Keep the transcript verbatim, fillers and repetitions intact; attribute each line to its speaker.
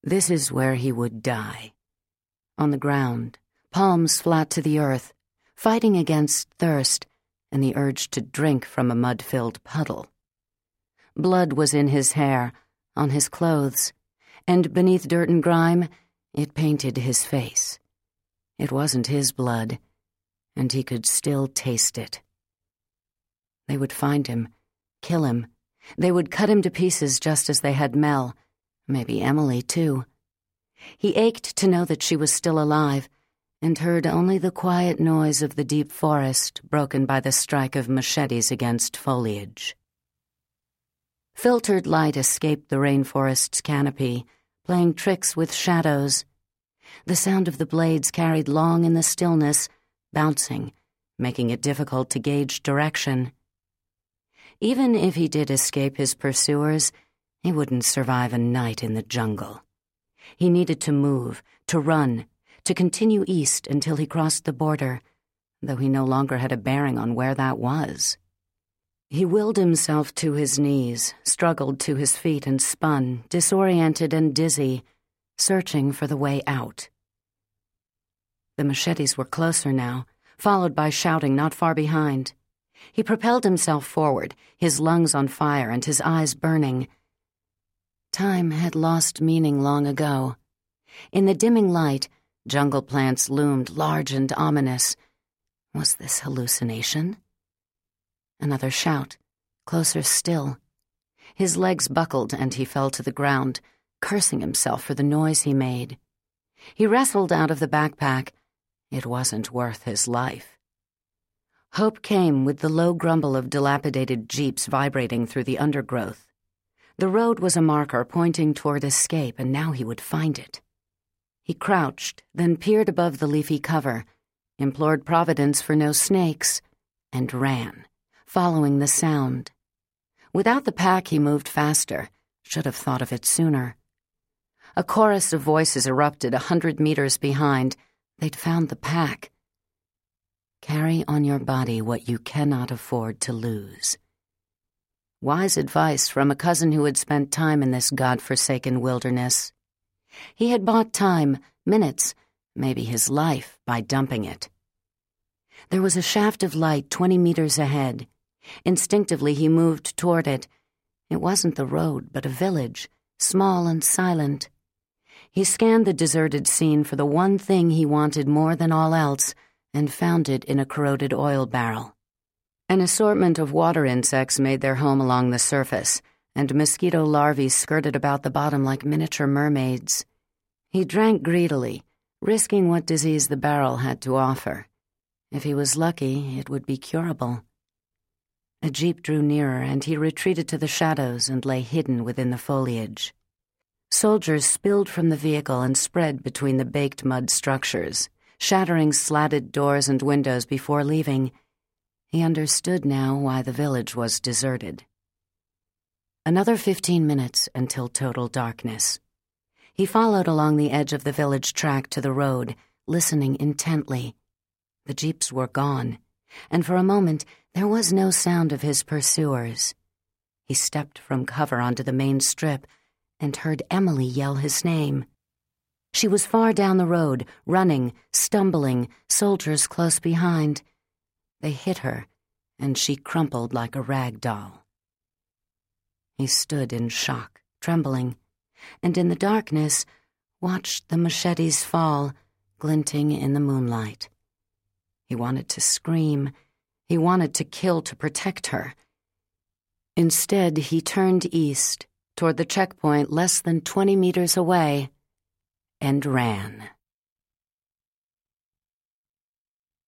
Speaker 1: This is where he would die. On the ground, palms flat to the earth, fighting against thirst and the urge to drink from a mud-filled puddle. Blood was in his hair, on his clothes, and beneath dirt and grime, it painted his face. It wasn't his blood, and he could still taste it. They would find him, kill him. They would cut him to pieces just as they had Mel, maybe Emily too. He ached to know that she was still alive, and heard only the quiet noise of the deep forest broken by the strike of machetes against foliage. Filtered light escaped the rainforest's canopy, playing tricks with shadows. The sound of the blades carried long in the stillness, bouncing, making it difficult to gauge direction. Even if he did escape his pursuers, he wouldn't survive a night in the jungle. He needed to move, to run, to continue east until he crossed the border, though he no longer had a bearing on where that was. He willed himself to his knees, struggled to his feet and spun, disoriented and dizzy, searching for the way out. The machetes were closer now, followed by shouting not far behind. He propelled himself forward, his lungs on fire and his eyes burning. Time had lost meaning long ago. In the dimming light, jungle plants loomed large and ominous. Was this hallucination? Another shout, closer still. His legs buckled and he fell to the ground, cursing himself for the noise he made. He wrestled out of the backpack. It wasn't worth his life. Hope came with the low grumble of dilapidated jeeps vibrating through the undergrowth. The road was a marker pointing toward escape, and now he would find it. He crouched, then peered above the leafy cover, implored Providence for no snakes, and ran, following the sound. Without the pack, he moved faster. Should have thought of it sooner. A chorus of voices erupted a hundred meters behind. They'd found the pack. Carry on your body what you cannot afford to lose. Wise advice from a cousin who had spent time in this God-forsaken wilderness. He had bought time, minutes, maybe his life, by dumping it. There was a shaft of light twenty meters ahead. Instinctively he moved toward it. It wasn't the road, but a village, small and silent. He scanned the deserted scene for the one thing he wanted more than all else, and found it in a corroded oil barrel. An assortment of water insects made their home along the surface, and mosquito larvae skirted about the bottom like miniature mermaids. He drank greedily, risking what disease the barrel had to offer. If he was lucky, it would be curable. A jeep drew nearer, and he retreated to the shadows and lay hidden within the foliage. Soldiers spilled from the vehicle and spread between the baked mud structures, shattering slatted doors and windows before leaving. He understood now why the village was deserted. Another fifteen minutes until total darkness. He followed along the edge of the village track to the road, listening intently. The jeeps were gone, and for a moment there was no sound of his pursuers. He stepped from cover onto the main strip and heard Emily yell his name. She was far down the road, running, stumbling, soldiers close behind. They hit her, and she crumpled like a rag doll. He stood in shock, trembling, and in the darkness watched the machetes fall, glinting in the moonlight. He wanted to scream. He wanted to kill to protect her. Instead, he turned east, toward the checkpoint less than twenty meters away, and ran.